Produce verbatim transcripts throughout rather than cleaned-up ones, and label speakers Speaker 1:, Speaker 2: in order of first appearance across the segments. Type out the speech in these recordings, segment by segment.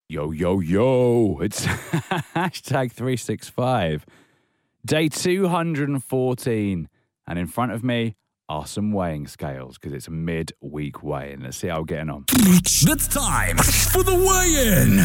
Speaker 1: Yo, yo, yo. It's hashtag three sixty-five. Day two hundred fourteen. And in front of me are some weighing scales because it's a mid-week weigh-in. Let's see how we're getting on.
Speaker 2: It's time for the weigh-in.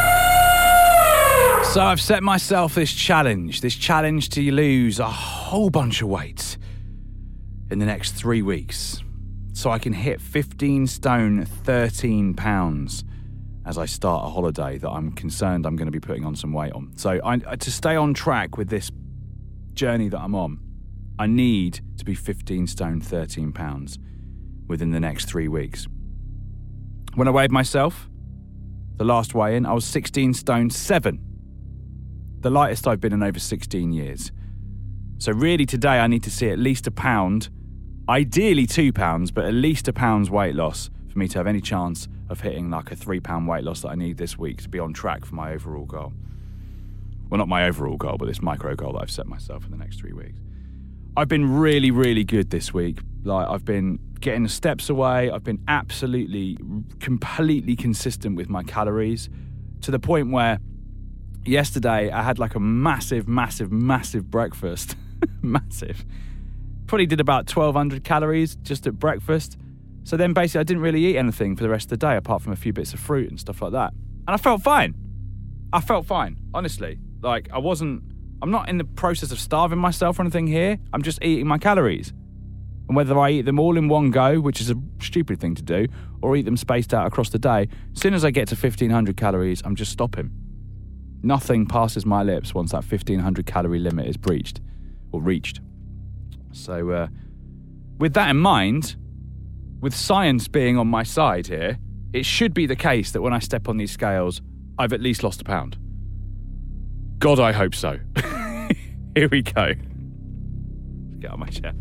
Speaker 1: So I've set myself this challenge, this challenge to lose a whole bunch of weight in the next three weeks. So I can hit fifteen stone, thirteen pounds as I start a holiday that I'm concerned I'm going to be putting on some weight on. So I, to stay on track with this journey that I'm on, I need to be fifteen stone, thirteen pounds within the next three weeks. When I weighed myself, the last weigh-in, I was sixteen stone, seven. The lightest I've been in over sixteen years. So really today I need to see at least a pound, ideally two pounds, but at least a pound's weight loss for me to have any chance of hitting like a three pound weight loss that I need this week to be on track for my overall goal. Well, not my overall goal, but this micro goal that I've set myself in the next three weeks. I've been really, really good this week. Like, I've been getting the steps away. I've been absolutely, completely consistent with my calories to the point where yesterday I had like a massive, massive, massive breakfast. Massive. Probably did about twelve hundred calories just at breakfast. So then basically I didn't really eat anything for the rest of the day apart from a few bits of fruit and stuff like that. And I felt fine. I felt fine, honestly. Like, I wasn't, I'm not in the process of starving myself or anything here. I'm just eating my calories. And whether I eat them all in one go, which is a stupid thing to do, or eat them spaced out across the day, as soon as I get to fifteen hundred calories, I'm just stopping. Nothing passes my lips once that fifteen hundred calorie limit is breached or reached. So uh, with that in mind, with science being on my side here, it should be the case that when I step on these scales, I've at least lost a pound. God, I hope so. Here we go. Let's get out of my chair.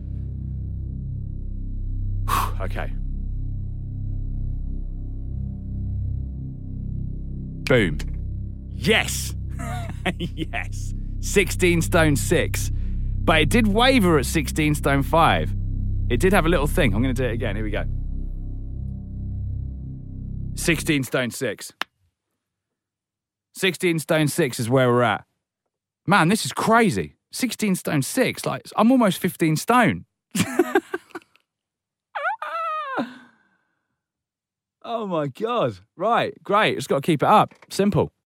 Speaker 1: Okay. Boom. Yes. Yes. sixteen stone six. But it did waver at sixteen stone five. It did have a little thing. I'm going to do it again. Here we go. sixteen stone six. sixteen stone six is where we're at. Man, this is crazy. sixteen stone six. Like, I'm almost fifteen stone. Oh my God. Right, great. Just got to keep it up. Simple.